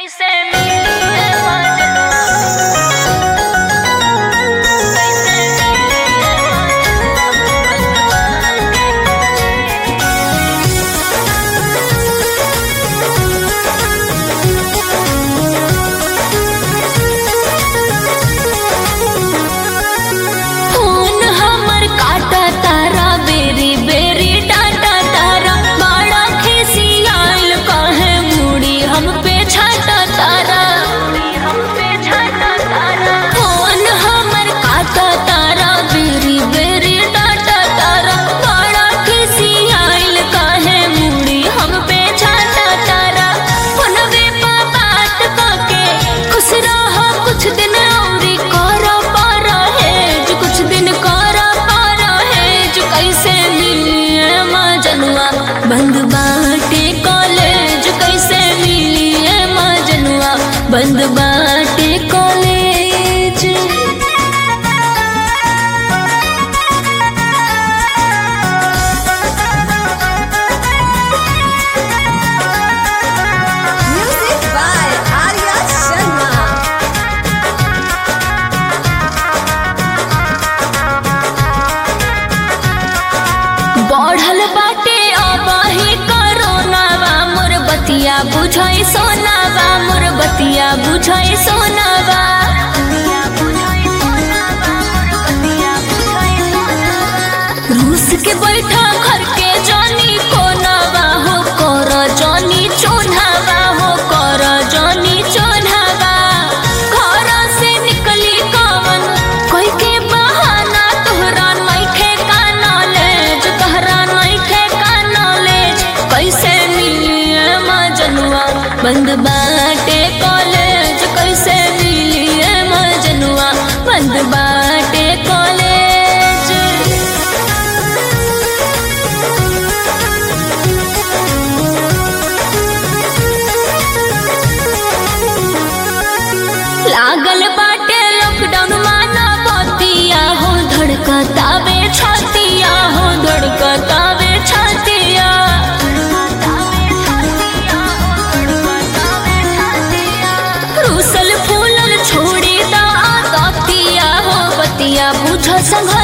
कैसे मिले मजनू कैसे फोन हमर काटा तारा बेरी बेरी डाटा तारा बड़ा खिसियाल कहे मुड़ी हम पे छाटा तारा फोन हमर काटा तारा बेरी बेरी डाटा तारा बड़ा खिसियाल कहे मुड़ी हम पे छाटा तारा फोनवे पे बात करके खुश रहो कुछ दिन औरी करो पारा है जो कुछ दिन करो पारा है जो कैसे मिलिए मजनुआ बंद बाटे कॉलेज कैसे मिलिए मजनुआ बंद बाटे college. Music by Arya Sharma. बढ़ल बाटे अबही कोरोनावा मोर बतिया बुझाई सोनावा मोर बतिया बुझाई सोनावा रूस के बैठा घर के जानी कोनावा हो कर जानी चोनावा हो कर जानी चोनावा घर से निकली कवन कोई के बहाना तोहरा नइखे का नॉलेज तोहरा नइखे का नॉलेज कैसे मिलिए मजनुआ बंद बाटे कॉलेज कैसे मिलिए मजनुआ बंद बाटे कॉलेज। लागल बाटे लॉकडाउन माना बतिया हो धड़कतावे छातिया हो धड़कतावे छातिया रूसल फूलल छोड़ी दा आतिया हो बतिया बुझ संग